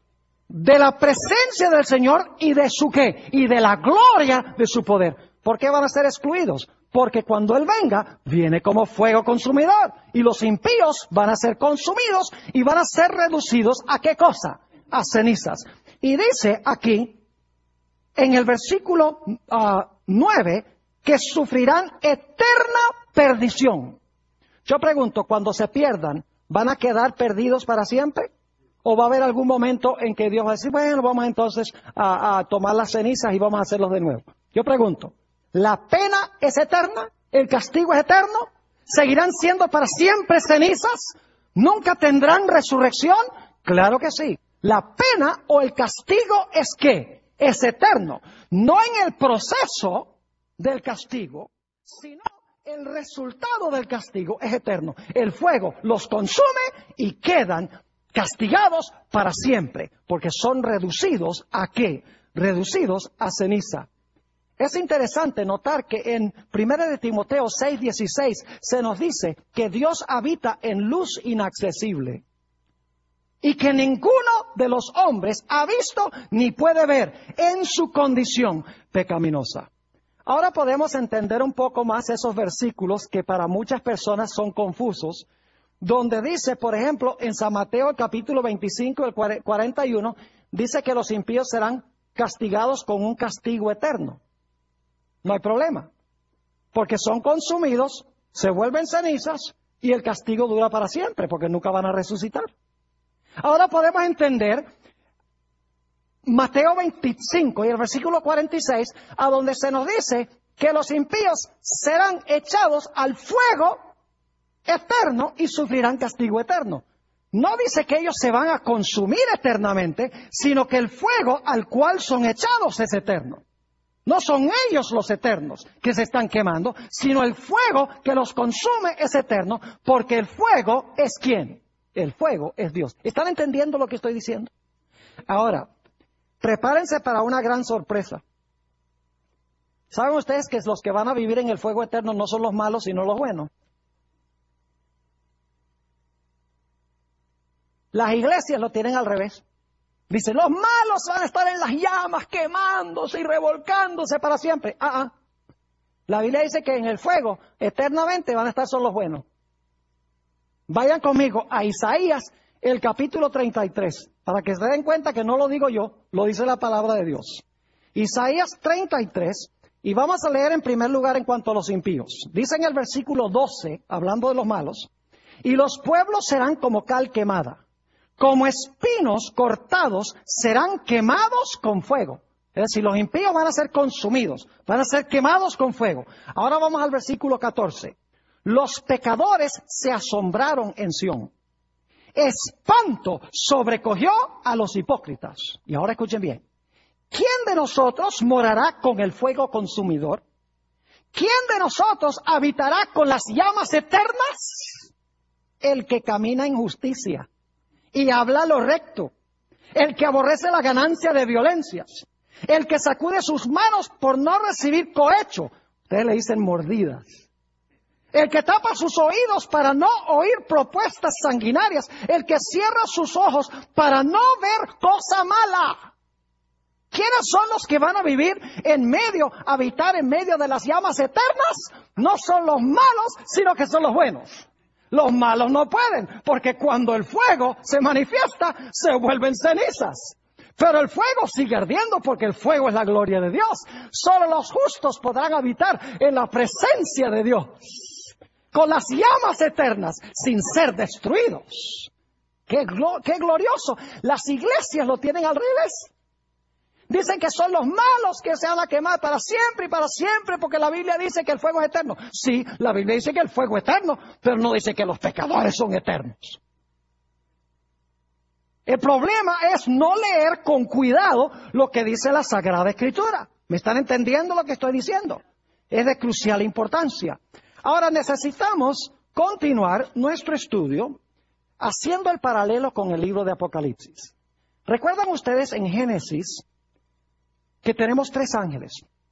De la presencia del Señor y de su qué? Y de la gloria de su poder. ¿Por qué van a ser excluidos? Porque cuando Él venga, viene como fuego consumidor. Y los impíos van a ser consumidos y van a ser reducidos ¿a qué cosa? A cenizas. Y dice aquí, en el versículo uh, nueve, que sufrirán eterna perdición. Yo pregunto, cuando se pierdan, ¿van a quedar perdidos para siempre? ¿O va a haber algún momento en que Dios va a decir, bueno, vamos entonces a, a tomar las cenizas y vamos a hacerlos de nuevo? Yo pregunto, ¿la pena es eterna? ¿El castigo es eterno? ¿Seguirán siendo para siempre cenizas? ¿Nunca tendrán resurrección? Claro que sí. La pena o el castigo es ¿qué? Es eterno. No en el proceso del castigo, sino el resultado del castigo es eterno. El fuego los consume y quedan castigados para siempre, porque son reducidos ¿a qué? Reducidos a ceniza. Es interesante notar que en primera de Timoteo seis dieciséis se nos dice que Dios habita en luz inaccesible y que ninguno de los hombres ha visto ni puede ver en su condición pecaminosa. Ahora podemos entender un poco más esos versículos que para muchas personas son confusos, donde dice, por ejemplo, en San Mateo, el capítulo veinticinco, el cuarenta y uno, dice que los impíos serán castigados con un castigo eterno. No hay problema, porque son consumidos, se vuelven cenizas y el castigo dura para siempre, porque nunca van a resucitar. Ahora podemos entender Mateo veinticinco y el versículo cuarenta y seis, a donde se nos dice que los impíos serán echados al fuego eterno y sufrirán castigo eterno. No dice que ellos se van a consumir eternamente, sino que el fuego al cual son echados es eterno. No son ellos los eternos que se están quemando, sino el fuego que los consume es eterno, porque el fuego es ¿quién? El fuego es Dios. ¿Están entendiendo lo que estoy diciendo? Ahora, prepárense para una gran sorpresa. ¿Saben ustedes que los que van a vivir en el fuego eterno no son los malos, sino los buenos? Las iglesias lo tienen al revés. Dicen, los malos van a estar en las llamas, quemándose y revolcándose para siempre. Ah, ah. La Biblia dice que en el fuego, eternamente, van a estar solo los buenos. Vayan conmigo a Isaías, el capítulo treinta y tres, para que se den cuenta que no lo digo yo, lo dice la palabra de Dios. Isaías treinta y tres, y vamos a leer en primer lugar en cuanto a los impíos. Dice en el versículo doce, hablando de los malos, y los pueblos serán como cal quemada. Como espinos cortados serán quemados con fuego. Es decir, los impíos van a ser consumidos, van a ser quemados con fuego. Ahora vamos al versículo catorce. Los pecadores se asombraron en Sión. Espanto sobrecogió a los hipócritas. Y ahora escuchen bien. ¿Quién de nosotros morará con el fuego consumidor? ¿Quién de nosotros habitará con las llamas eternas? El que camina en justicia y habla lo recto, el que aborrece la ganancia de violencias, el que sacude sus manos por no recibir cohecho, ustedes le dicen mordidas, el que tapa sus oídos para no oír propuestas sanguinarias, el que cierra sus ojos para no ver cosa mala. ¿Quiénes son los que van a vivir en medio, habitar en medio de las llamas eternas? No son los malos, sino que son los buenos. Los malos no pueden, porque cuando el fuego se manifiesta, se vuelven cenizas. Pero el fuego sigue ardiendo, porque el fuego es la gloria de Dios. Solo los justos podrán habitar en la presencia de Dios, con las llamas eternas, sin ser destruidos. ¡Qué, glo- qué glorioso! Las iglesias lo tienen al revés. Dicen que son los malos que se van a quemar para siempre y para siempre, porque la Biblia dice que el fuego es eterno. Sí, la Biblia dice que el fuego es eterno, pero no dice que los pecadores son eternos. El problema es no leer con cuidado lo que dice la Sagrada Escritura. ¿Me están entendiendo lo que estoy diciendo? Es de crucial importancia. Ahora necesitamos continuar nuestro estudio haciendo el paralelo con el libro de Apocalipsis. ¿Recuerdan ustedes en Génesis que tenemos tres ángeles?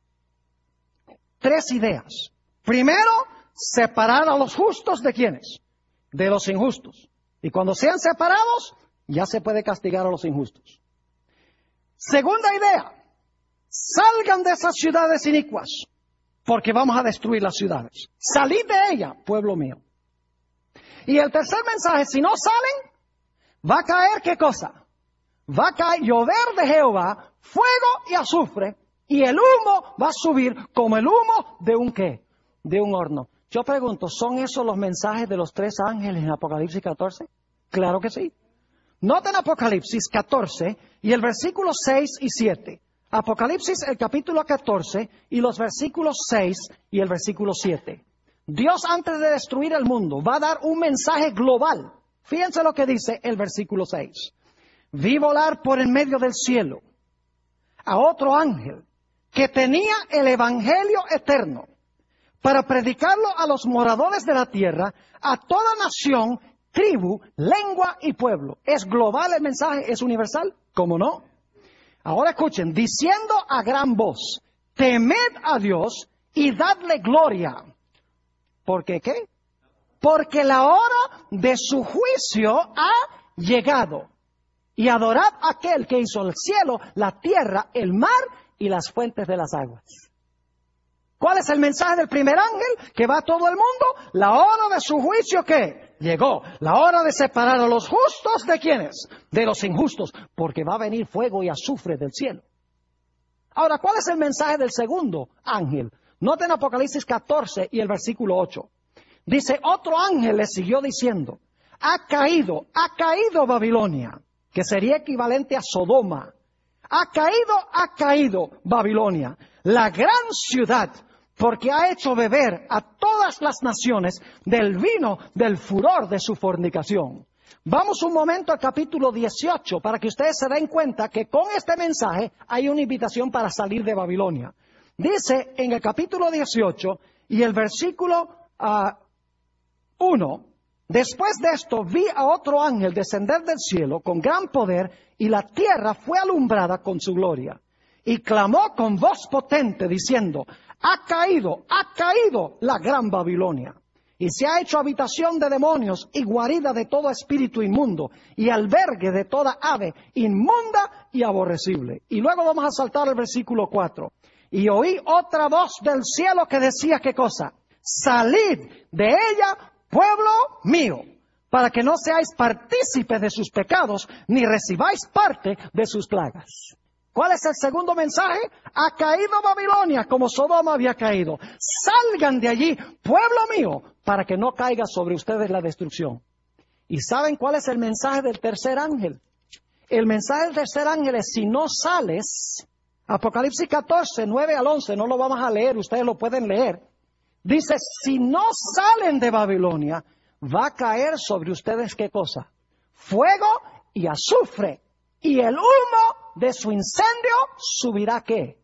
Tres ideas. Primero, separar a los justos de ¿quiénes? De los injustos. Y cuando sean separados, ya se puede castigar a los injustos. Segunda idea, salgan de esas ciudades inicuas, porque vamos a destruir las ciudades. Salid de ella, pueblo mío. Y el tercer mensaje, si no salen, va a caer ¿qué cosa? Va a caer llover de Jehová, fuego y azufre, y el humo va a subir como el humo de un ¿qué? De un horno. Yo pregunto, ¿son esos los mensajes de los tres ángeles en Apocalipsis catorce? Claro que sí. Noten Apocalipsis catorce y el versículo seis y siete. Apocalipsis el capítulo catorce y los versículos seis y el versículo siete. Dios antes de destruir el mundo va a dar un mensaje global. Fíjense lo que dice el versículo seis. Vi volar por en medio del cielo a otro ángel que tenía el evangelio eterno para predicarlo a los moradores de la tierra, a toda nación, tribu, lengua y pueblo. ¿Es global el mensaje? ¿Es universal? ¿Cómo no? Ahora escuchen, diciendo a gran voz, temed a Dios y dadle gloria. ¿Por qué qué? Porque la hora de su juicio ha llegado. Y adorad a aquel que hizo el cielo, la tierra, el mar y las fuentes de las aguas. ¿Cuál es el mensaje del primer ángel que va a todo el mundo? La hora de su juicio, ¿qué? Llegó. La hora de separar a los justos, ¿de quiénes? De los injustos, porque va a venir fuego y azufre del cielo. Ahora, ¿cuál es el mensaje del segundo ángel? Noten Apocalipsis catorce y el versículo ocho. Dice, otro ángel le siguió diciendo, ha caído, ha caído Babilonia, que sería equivalente a Sodoma. Ha caído, ha caído Babilonia, la gran ciudad, porque ha hecho beber a todas las naciones del vino del furor de su fornicación. Vamos un momento al capítulo dieciocho para que ustedes se den cuenta que con este mensaje hay una invitación para salir de Babilonia. Dice en el capítulo dieciocho y el versículo uh, uno, después de esto vi a otro ángel descender del cielo con gran poder y la tierra fue alumbrada con su gloria. Y clamó con voz potente diciendo, ha caído, ha caído la gran Babilonia. Y se ha hecho habitación de demonios y guarida de todo espíritu inmundo y albergue de toda ave inmunda y aborrecible. Y luego vamos a saltar al versículo cuatro. Y oí otra voz del cielo que decía, ¿qué cosa? Salid de ella, pueblo mío, para que no seáis partícipes de sus pecados, ni recibáis parte de sus plagas. ¿Cuál es el segundo mensaje? Ha caído Babilonia como Sodoma había caído. Salgan de allí, pueblo mío, para que no caiga sobre ustedes la destrucción. ¿Y saben cuál es el mensaje del tercer ángel? El mensaje del tercer ángel es, si no sales, Apocalipsis catorce, nueve al once, no lo vamos a leer, ustedes lo pueden leer. Dice, si no salen de Babilonia, va a caer sobre ustedes, ¿qué cosa? Fuego y azufre. Y el humo de su incendio subirá, ¿qué?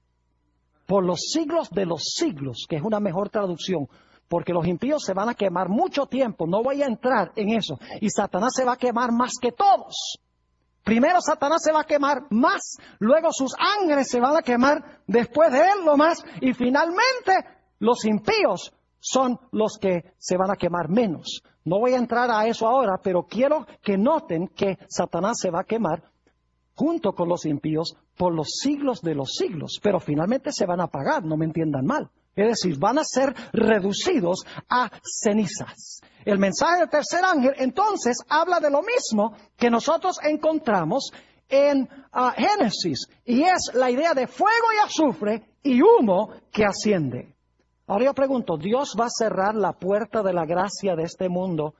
Por los siglos de los siglos, que es una mejor traducción. Porque los impíos se van a quemar mucho tiempo. No voy a entrar en eso. Y Satanás se va a quemar más que todos. Primero Satanás se va a quemar más. Luego sus ángeles se van a quemar después de él lo más. Y finalmente los impíos son los que se van a quemar menos. No voy a entrar a eso ahora, pero quiero que noten que Satanás se va a quemar junto con los impíos por los siglos de los siglos. Pero finalmente se van a apagar, no me entiendan mal. Es decir, van a ser reducidos a cenizas. El mensaje del tercer ángel entonces habla de lo mismo que nosotros encontramos en uh, Génesis. Y es la idea de fuego y azufre y humo que asciende. Ahora yo pregunto, ¿Dios va a cerrar la puerta de la gracia de este mundo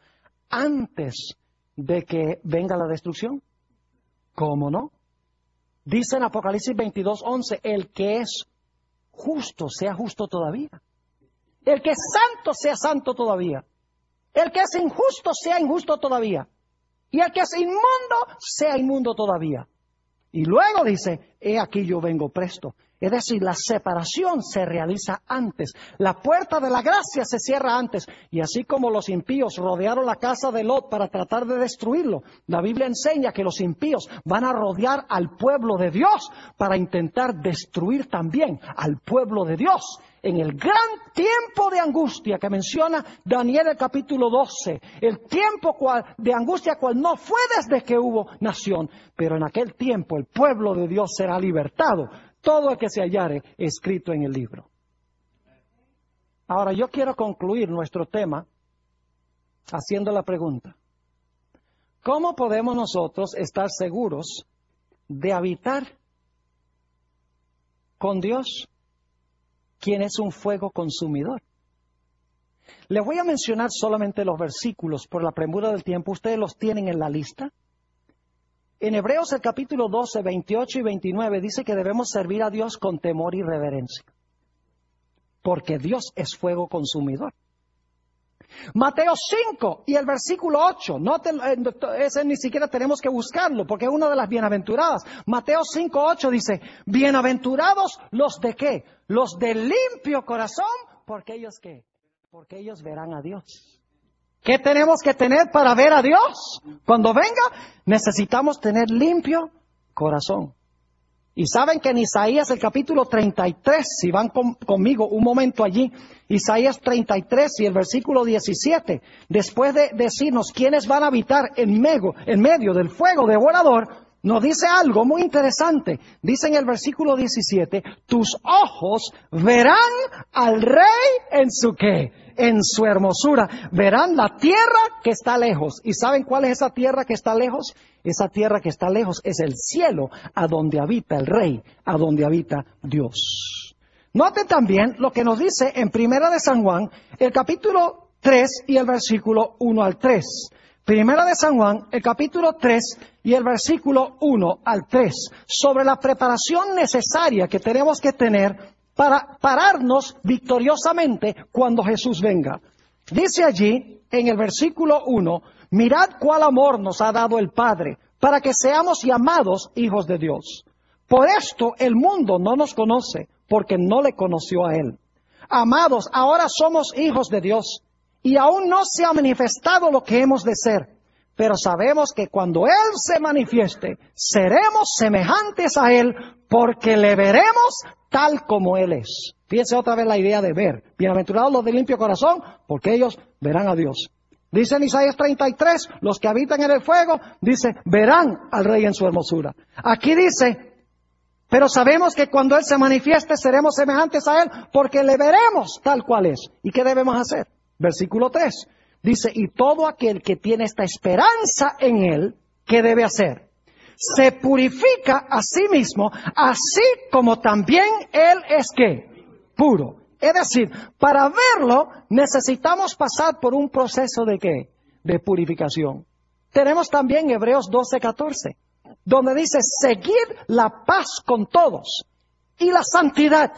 antes de que venga la destrucción? ¿Cómo no? Dice en Apocalipsis veintidós, once, el que es justo sea justo todavía. El que es santo sea santo todavía. El que es injusto sea injusto todavía. Y el que es inmundo sea inmundo todavía. Y luego dice, he aquí yo vengo presto. Es decir, la separación se realiza antes. La puerta de la gracia se cierra antes. Y así como los impíos rodearon la casa de Lot para tratar de destruirlo, la Biblia enseña que los impíos van a rodear al pueblo de Dios para intentar destruir también al pueblo de Dios. En el gran tiempo de angustia que menciona Daniel el capítulo doce, el tiempo cual, de angustia cual no fue desde que hubo nación, pero en aquel tiempo el pueblo de Dios será libertado. Todo el que se hallare escrito en el libro. Ahora, yo quiero concluir nuestro tema haciendo la pregunta. ¿Cómo podemos nosotros estar seguros de habitar con Dios, quien es un fuego consumidor? Les voy a mencionar solamente los versículos por la premura del tiempo. Ustedes los tienen en la lista. En Hebreos el capítulo doce, veintiocho y veintinueve dice que debemos servir a Dios con temor y reverencia, porque Dios es fuego consumidor. Mateo cinco y el versículo ocho, no te, ese ni siquiera tenemos que buscarlo, porque es una de las bienaventuradas. Mateo cinco, ocho dice, bienaventurados los de qué, los de limpio corazón, porque ellos qué, porque ellos verán a Dios. ¿Qué tenemos que tener para ver a Dios? Cuando venga, necesitamos tener limpio corazón. Y saben que en Isaías el capítulo treinta y tres, si van con, conmigo un momento allí, Isaías treinta y tres y el versículo diecisiete, después de decirnos quiénes van a habitar en medio, en medio del fuego devorador, nos dice algo muy interesante. Dice en el versículo diecisiete, tus ojos verán al Rey en su ¿qué? En su hermosura. Verán la tierra que está lejos. ¿Y saben cuál es esa tierra que está lejos? Esa tierra que está lejos es el cielo, a donde habita el Rey, a donde habita Dios. Noten también lo que nos dice en Primera de San Juan, el capítulo tres y el versículo uno al tres. Primera de San Juan, el capítulo tres y el versículo uno al tres, sobre la preparación necesaria que tenemos que tener para pararnos victoriosamente cuando Jesús venga. Dice allí, en el versículo uno, mirad cuál amor nos ha dado el Padre, para que seamos llamados hijos de Dios. Por esto el mundo no nos conoce, porque no le conoció a Él. Amados, ahora somos hijos de Dios. Y aún no se ha manifestado lo que hemos de ser, pero sabemos que cuando Él se manifieste, seremos semejantes a Él, porque le veremos tal como Él es. Fíjense otra vez la idea de ver. Bienaventurados los de limpio corazón, porque ellos verán a Dios. Dice en Isaías treinta y tres, los que habitan en el fuego, dice, verán al Rey en su hermosura. Aquí dice, pero sabemos que cuando Él se manifieste, seremos semejantes a Él, porque le veremos tal cual es. ¿Y qué debemos hacer? Versículo tres, dice, y todo aquel que tiene esta esperanza en Él, ¿qué debe hacer? Se purifica a sí mismo, así como también Él es ¿qué? Puro. Es decir, para verlo necesitamos pasar por un proceso de ¿qué? De purificación. Tenemos también Hebreos doce, catorce, donde dice, seguid la paz con todos y la santidad,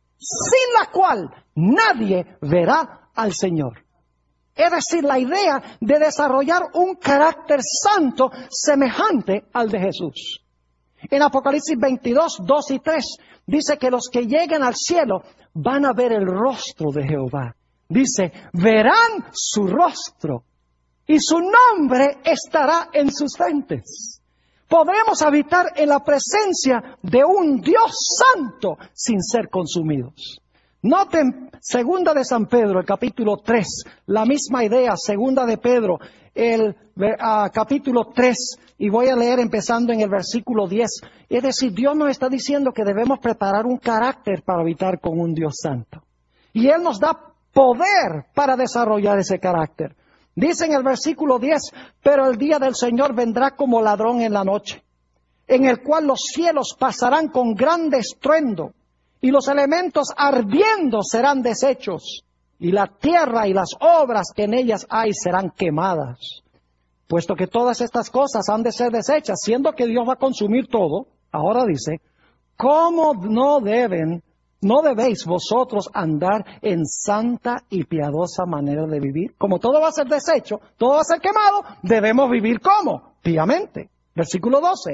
sin la cual nadie verá al Señor. Es decir, la idea de desarrollar un carácter santo semejante al de Jesús. En Apocalipsis veintidós, dos y tres, dice que los que lleguen al cielo van a ver el rostro de Jehová. Dice, verán su rostro y su nombre estará en sus frentes. Podremos habitar en la presencia de un Dios santo sin ser consumidos. Noten, segunda de San Pedro, el capítulo tres, la misma idea, segunda de Pedro, el uh, capítulo tres, y voy a leer empezando en el versículo diez. Es decir, Dios nos está diciendo que debemos preparar un carácter para habitar con un Dios santo. Y Él nos da poder para desarrollar ese carácter. Dice en el versículo diez, pero el día del Señor vendrá como ladrón en la noche, en el cual los cielos pasarán con grande estruendo, y los elementos ardiendo serán deshechos, y la tierra y las obras que en ellas hay serán quemadas. Puesto que todas estas cosas han de ser deshechas, siendo que Dios va a consumir todo, ahora dice, ¿cómo no deben, no debéis vosotros andar en santa y piadosa manera de vivir? Como todo va a ser deshecho, todo va a ser quemado, debemos vivir ¿cómo? Píamente. Versículo doce.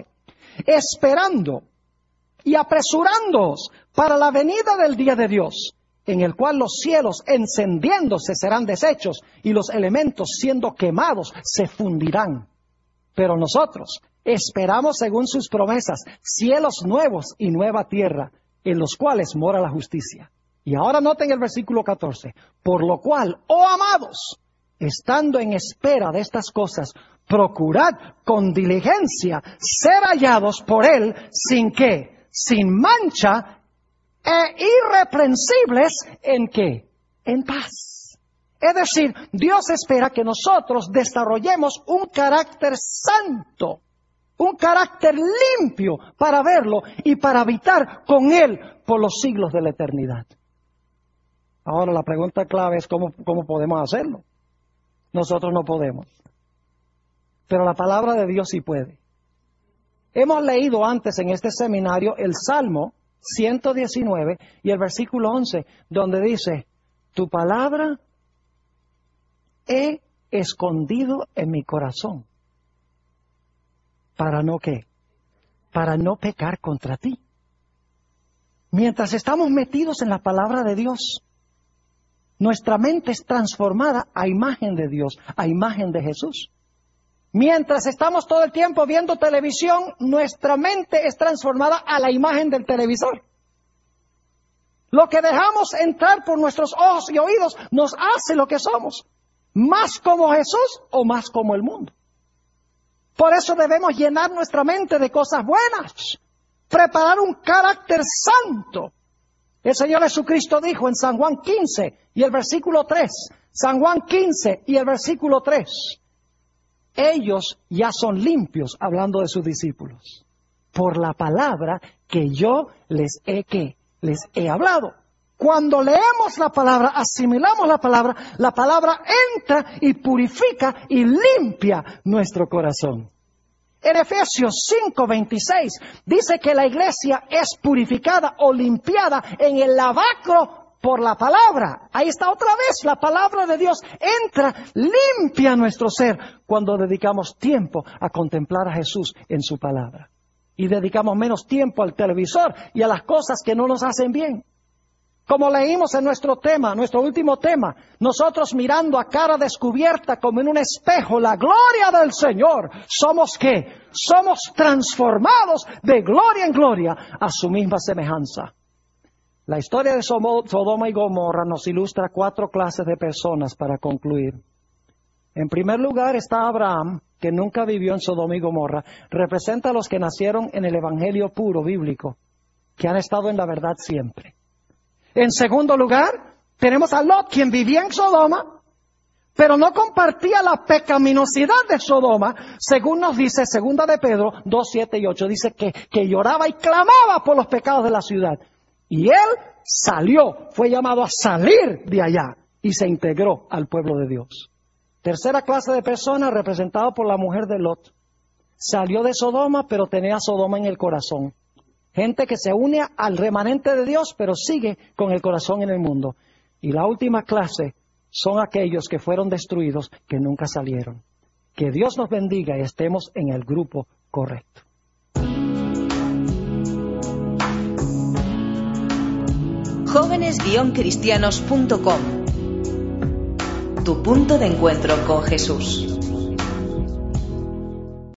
Esperando y apresurándoos para la venida del día de Dios, en el cual los cielos encendiéndose serán deshechos y los elementos siendo quemados se fundirán. Pero nosotros esperamos según sus promesas cielos nuevos y nueva tierra, en los cuales mora la justicia. Y ahora noten el versículo catorce. Por lo cual, oh amados, estando en espera de estas cosas, procurad con diligencia ser hallados por Él sin qué, sin mancha e irreprensibles en qué, en paz. Es decir, Dios espera que nosotros desarrollemos un carácter santo, un carácter limpio para verlo y para habitar con Él por los siglos de la eternidad. Ahora la pregunta clave es cómo, cómo podemos hacerlo. Nosotros no podemos, pero la palabra de Dios sí puede. Hemos leído antes en este seminario el Salmo ciento diecinueve y el versículo once, donde dice, tu palabra he escondido en mi corazón. ¿Para no qué? Para no pecar contra ti. Mientras estamos metidos en la palabra de Dios, nuestra mente es transformada a imagen de Dios, a imagen de Jesús. Mientras estamos todo el tiempo viendo televisión, nuestra mente es transformada a la imagen del televisor. Lo que dejamos entrar por nuestros ojos y oídos nos hace lo que somos. Más como Jesús o más como el mundo. Por eso debemos llenar nuestra mente de cosas buenas, preparar un carácter santo. El Señor Jesucristo dijo en San Juan quince y el versículo tres, San Juan quince y el versículo tres, ellos ya son limpios, hablando de sus discípulos, por la palabra que yo les he, ¿qué? les he hablado. Cuando leemos la palabra, asimilamos la palabra, la palabra entra y purifica y limpia nuestro corazón. En Efesios cinco veintiséis dice que la iglesia es purificada o limpiada en el lavacro por la palabra. Ahí está otra vez, la palabra de Dios entra, limpia nuestro ser cuando dedicamos tiempo a contemplar a Jesús en su palabra. Y dedicamos menos tiempo al televisor y a las cosas que no nos hacen bien. Como leímos en nuestro tema, nuestro último tema, nosotros mirando a cara descubierta como en un espejo la gloria del Señor, ¿somos qué? Somos transformados de gloria en gloria a su misma semejanza. La historia de Sodoma y Gomorra nos ilustra cuatro clases de personas para concluir. En primer lugar está Abraham, que nunca vivió en Sodoma y Gomorra. Representa a los que nacieron en el evangelio puro bíblico, que han estado en la verdad siempre. En segundo lugar, tenemos a Lot, quien vivía en Sodoma, pero no compartía la pecaminosidad de Sodoma, según nos dice segunda de Pedro dos, siete y ocho, dice que, que lloraba y clamaba por los pecados de la ciudad. Y él salió, fue llamado a salir de allá y se integró al pueblo de Dios. Tercera clase de persona representada por la mujer de Lot. Salió de Sodoma, pero tenía Sodoma en el corazón. Gente que se une al remanente de Dios, pero sigue con el corazón en el mundo. Y la última clase son aquellos que fueron destruidos, que nunca salieron. Que Dios nos bendiga y estemos en el grupo correcto. jóvenes guion cristianos punto com. Tu punto de encuentro con Jesús.